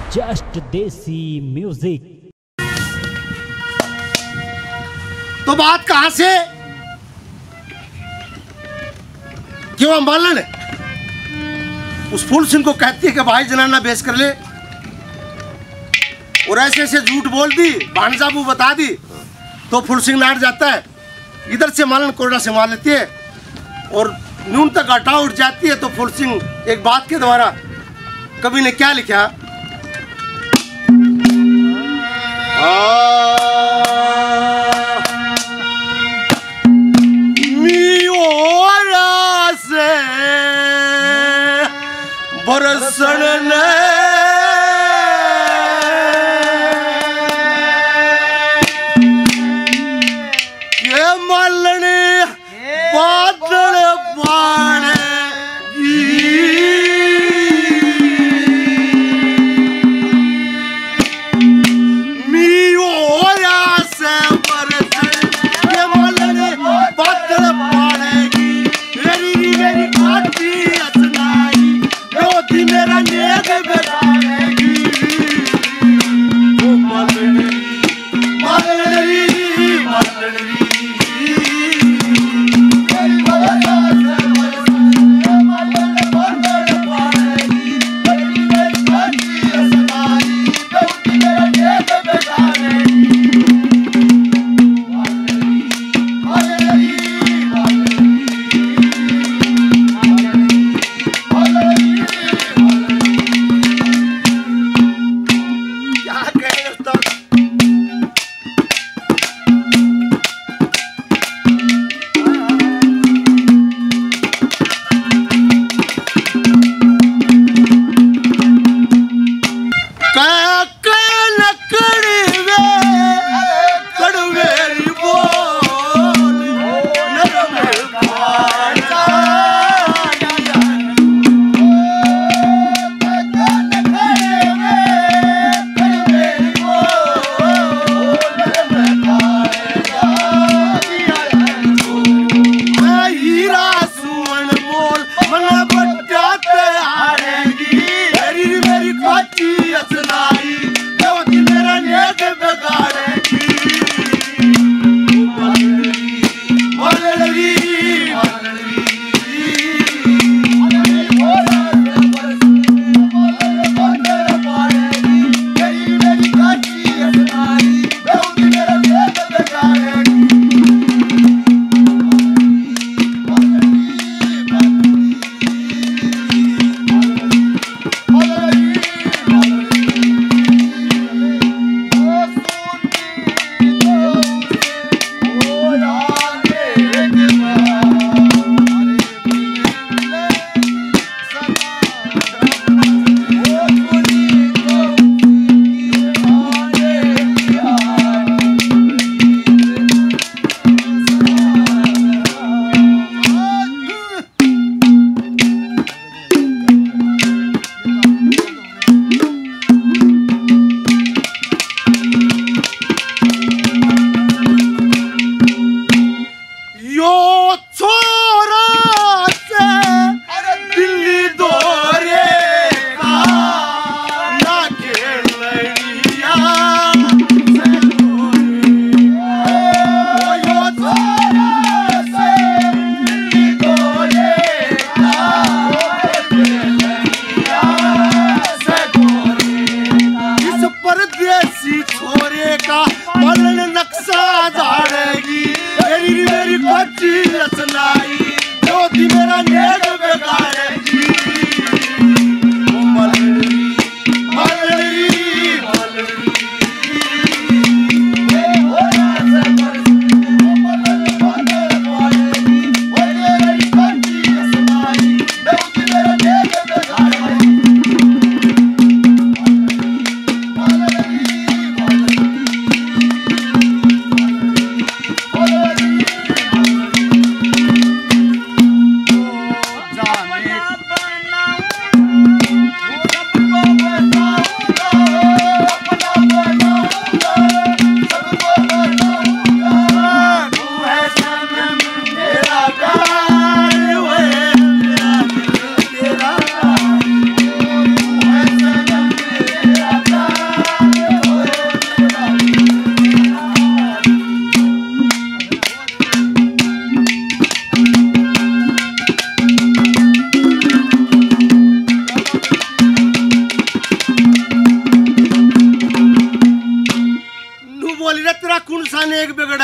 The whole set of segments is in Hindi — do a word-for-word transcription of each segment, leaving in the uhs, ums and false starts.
जस्ट देसी म्यूजिक। तो बात कहां से क्यों अंबालन उस फूल सिंह को कहती है कि भाई जनाना बेच कर ले, और ऐसे ऐसे झूठ बोल दी, भानजाबू बता दी, तो फूल सिंह नाट जाता है। इधर से मालन कोरडा से मार लेती है और न्यून तक घटा उठ जाती है। तो फूल सिंह एक बात के द्वारा कवि ने क्या लिखा, से बरसन ने ये मालने बादल पाने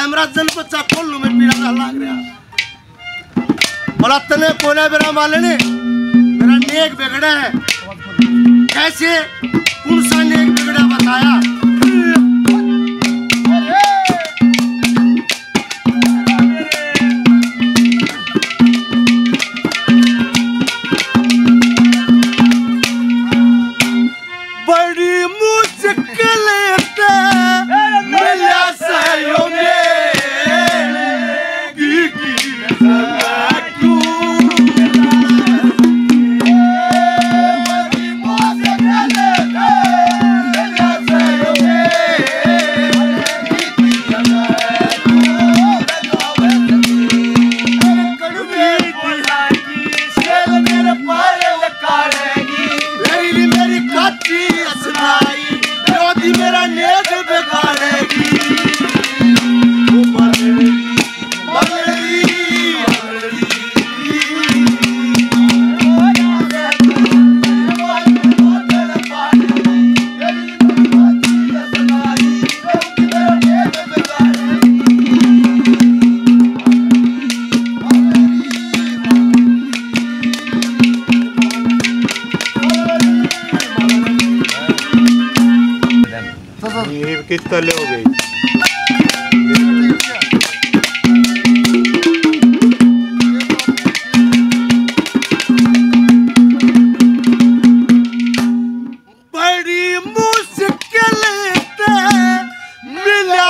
कैमरा जन को चाकोल में पीड़ा ना लाग रहा बोला तने कोने मेरा मालने मेरा नेक बिगड़ा है कैसे कौन सा नेक बिगड़ा बताया किस तले हो गई बड़ी मुश्किल मिला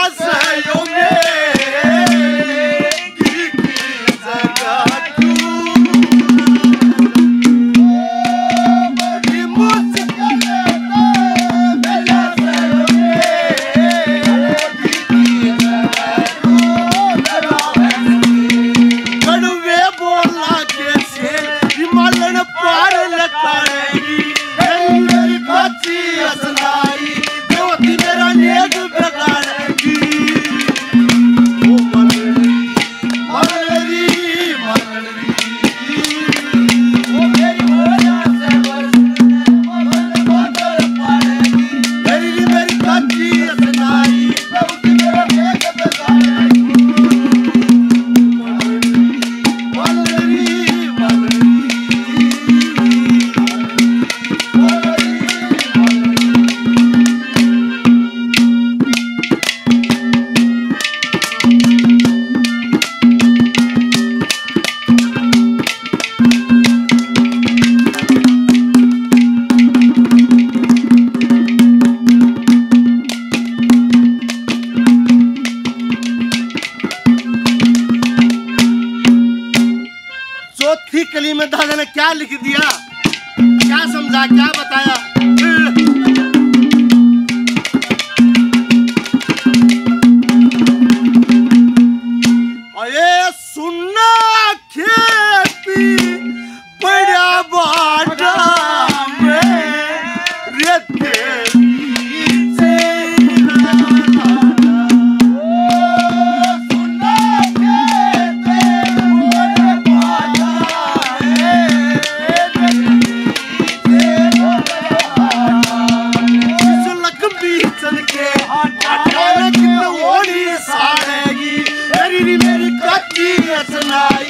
चौथी कली में दादा ने क्या लिख दिया क्या समझा क्या बताया अरे सुनना खेती बड़ा बाटा में रेते मेरी कच्ची असनाई